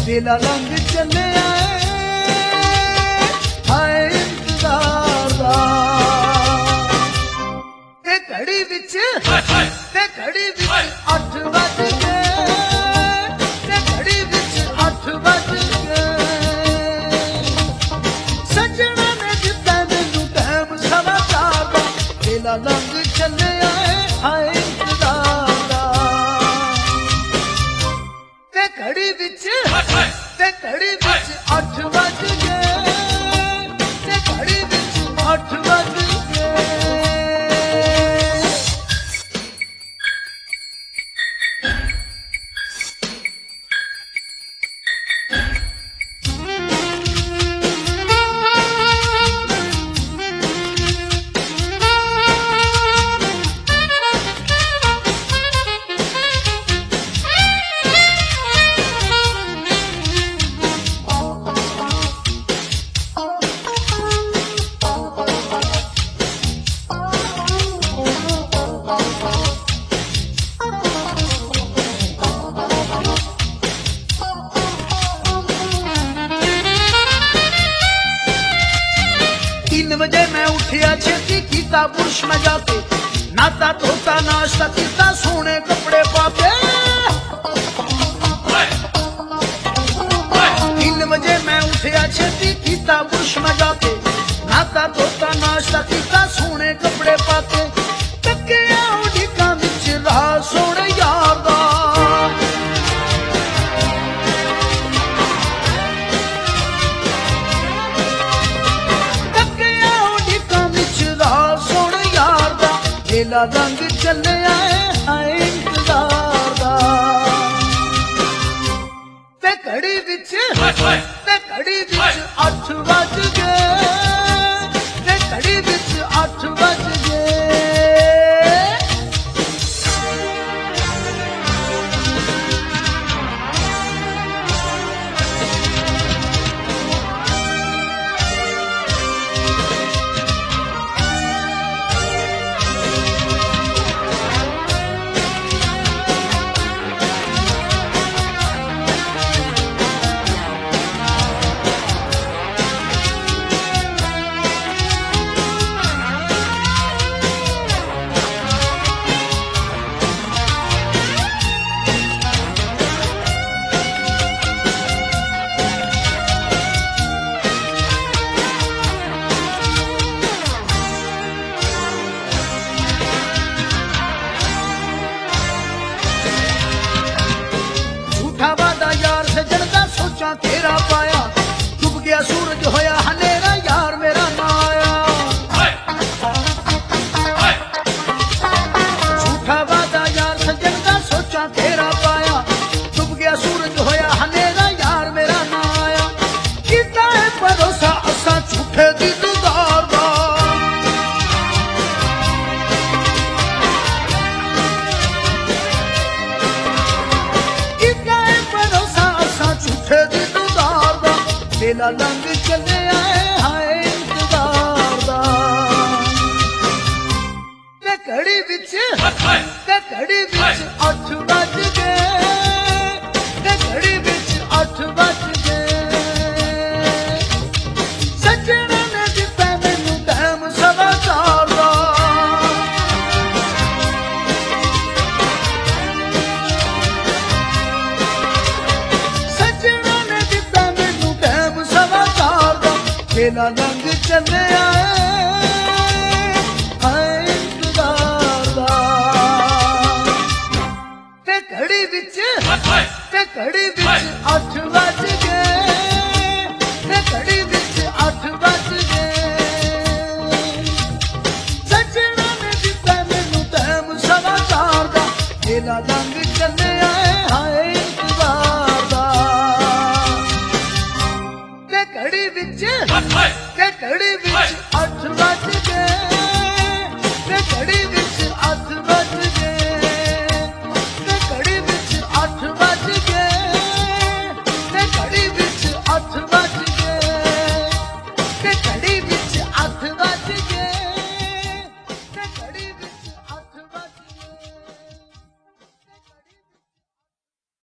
ਵੇਲਾ ਲੰਘ ਚੱਲਿਆ ਹਾਏ ਇੰਤਜ਼ਾਰ ਦਾ ਤੇ ਘੜੀ ਵਿੱਚ 8 ਵੱਜ ਗਏ ਤੇ ਘੜੀ ਵਿੱਚ 8 ਵੱਜ ਗਏ ਸੱਜਣਾ ਨੇ ਦਿੱਤਾ ਮੈਨੂੰ ਟਾਈਮ 4:15 ਦਾ ਵੇਲਾ ਲੰਘ ਚੱਲਿਆ ਹਾਏ ਇੰਤਜ਼ਾਰ ਦਾ ਤੇ ਘੜੀ ਵਿੱਚ 8 ਵੱਜ ਗਏ ਤੇ ਘੜੀ ਵਿੱਚ 8 ਵੱਜ ਗਏ बजे मैं उठिया छेती कीता बुर्श में जाके नाता धोता नाश्ता कीता सोने कपड़े पाके 3 बजे मैं उठिया छेती कीता बुर्श में जाके नाता धोता नाश्ता कीता सोने कपड़े पाके तके उड़ीका विच रहा सोने यार दा ਵੇਲਾ ਲੰਘ ਚੱਲਿਆ ਹਾਏ ਇੰਤਜ਼ਾਰ ਦਾ ਤੇ ਘੜੀ ਵਿੱਚ 8 ਵੱਜ ਗਏ ਤੇ ਘੜੀ ਵਿੱਚ 8 ਵੱਜ ਗਏ तेरा पाया डूब गया सूरज होया हनेरा यार मेरा ना आया झूठा वादा यार सजन का सोचा तेरा पाया डूब गया सूरज होया हनेरा यार मेरा ना आया कितना है भरोसा असा झूठे दीदार दा कितना है भरोसा असा झूठे ਵੇਲਾ ਲੰਘ ਚੱਲਿਆ ਹਾਏ ਇੰਤਜ਼ਾਰ ਦਾ ਤੇ ਘੜੀ ਵਿੱਚ 8 ਵੱਜ ਗਏ ਤੇ ਘੜੀ ਵਿੱਚ 8 ਵੱਜ ਗਏ ਸੱਜਣਾ ਨੇ ਦਿੱਤਾ ਮੈਨੂੰ ਟਾਈਮ 4:15 ਦਾ ਵੇਲਾ ਲੰਘ ਚੱਲਿਆ ਹਾਏ ਇੰਤਜ਼ਾਰ ਦਾ ਤੇ ਘੜੀ ਵਿੱਚ 8 ਵੱਜ ਗਏ ਤੇ ਘੜੀ ਵਿੱਚ 8 ਵੱਜ ਗਏ ਸੱਜਣਾ ਨੇ ਦਿੱਤਾ ਮੈਨੂੰ ਟਾਈਮ 4:15 ਦਾ ਵੇਲਾ ਲੰਘ ਚੱਲਿਆ ਹਾਏ ਇੰਤਜ਼ਾਰ ਦਾ ਤੇ ਘੜੀ ਵਿੱਚ 8 ਵੱਜ